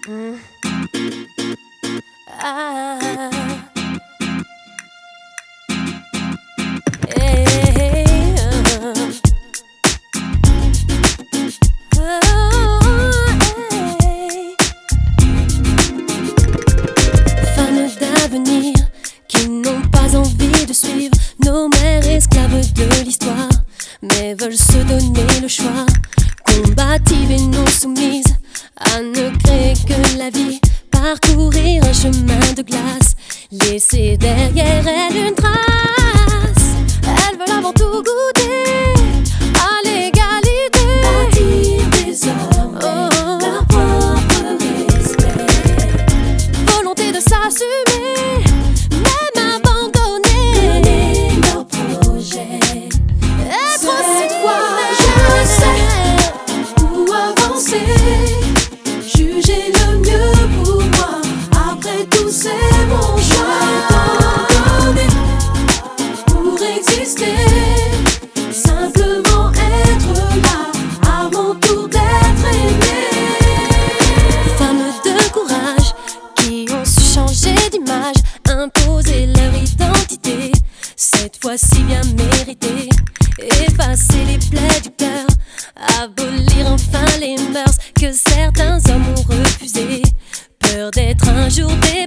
Mm. Ah. Hey, hey, hey. Femmes d'avenir qui n'ont pas envie de suivre nos mères esclaves de l'histoire, mais veulent se donner le choix, combatives et non soumises, à ne créer que la vie, parcourir un chemin de glace, laisser derrière elle une trace. Elles veulent avant tout goûter à l'égalité, bâtir désormais leur propre respect, volonté de s'assumer, même abandonner, mener leur projet. Cette fois je sais où avancer, juger le mieux pour moi. Après tout c'est mon choix, donner pour exister, simplement être là, à mon tour d'être aimé. Femmes de courage qui ont su changer d'image, imposer leur identité, cette fois-ci bien méritée, effacer les plaies du cœur, abolir enfin les mœurs que certains hommes ont refusées, peur d'être un jour délaissés.